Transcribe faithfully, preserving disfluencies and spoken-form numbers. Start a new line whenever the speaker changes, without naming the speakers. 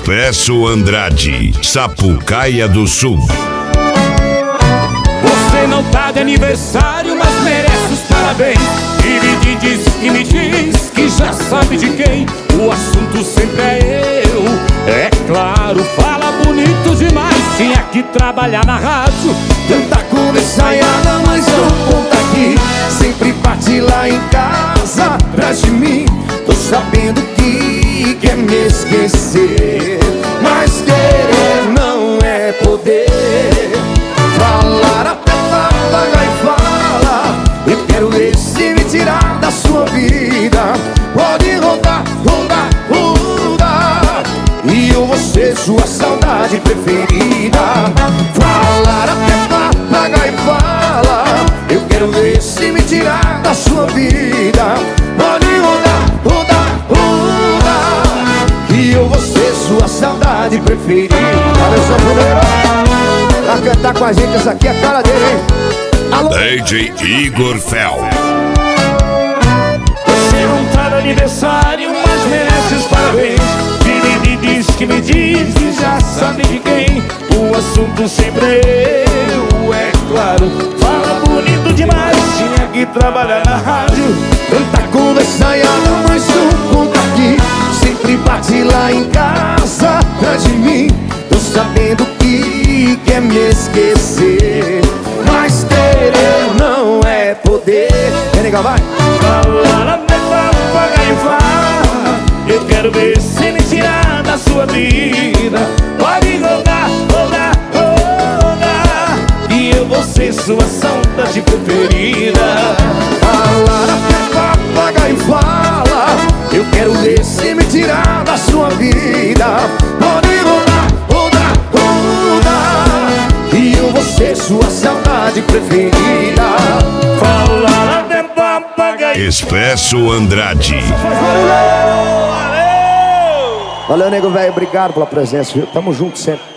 Expresso Andrade, Sapucaia do Sul.
Você não tá de aniversário, mas merece os parabéns. E me diz, e me diz que já sabe de quem o assunto sempre é eu. É claro, fala bonito demais. Tinha que trabalhar na rádio.
Tanta conversaiada, mas não conta aqui. Sempre bate lá em casa, atrás de mim. Tô sabendo que quer me esquecer, mas querer não é poder. Falar até paga e fala. Eu quero ver se me tirar da sua vida. Pode rodar, rodar, rodar, e eu vou ser sua saudade preferida. Falar até paga e fala. Eu quero ver se me tirar da sua vida. Pode rodar, rodar, rodar, e eu vou ser sua saudade preferida. Olha só, primeiro pra cantar com a gente, essa aqui é a cara dele, hein? Alô?
D J Igor Fel.
Você não tá de aniversário, mas merece os parabéns. Me, me diz que me diz que já sabe de quem o assunto sempre é eu. É claro, fala bonito demais. Tinha que trabalhar na rádio.
Tanta conversaiada, mas não conta aqui. Sempre bate lá em casa, atrás de mim. Tô sabendo que quer me esquecer, mas querer não é poder. Vem, nega, vai!
Falar até paga e fala. Eu quero ver se me tirar da sua vida. Pode rodar, rodar, rodar, e eu vou ser sua saudade preferida.
Falar até paga e fala. Eu quero ver se me tirar da sua vida. Pode rodar, rodar, rodar, e eu vou ser sua saudade preferida.
Falar até paga e
Expresso Andrade.
Valeu, nego velho, obrigado pela presença, viu? Tamo junto sempre.